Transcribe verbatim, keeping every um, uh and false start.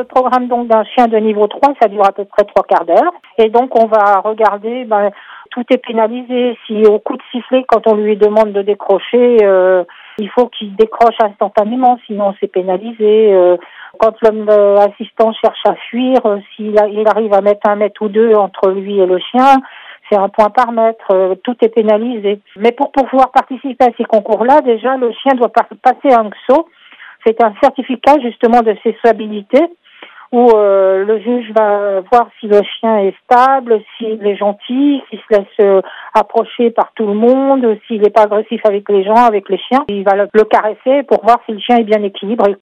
le programme donc d'un chien de niveau trois, ça dure à peu près trois quarts d'heure. Et donc on va regarder, ben, tout est pénalisé. Si au coup de sifflet, quand on lui demande de décrocher, euh, il faut qu'il décroche instantanément, sinon c'est pénalisé. Euh, quand l'homme euh, assistant cherche à fuir, euh, s'il a, il arrive à mettre un mètre ou deux entre lui et le chien, c'est un point par mètre. Euh, tout est pénalisé. Mais pour pouvoir participer à ces concours-là, déjà, le chien doit par- passer un X O. C'est un certificat justement de cessabilité où euh, le juge va voir si le chien est stable, s'il est gentil, s'il se laisse euh, approcher par tout le monde, s'il n'est pas agressif avec les gens, avec les chiens. Il va le, le caresser pour voir si le chien est bien équilibré.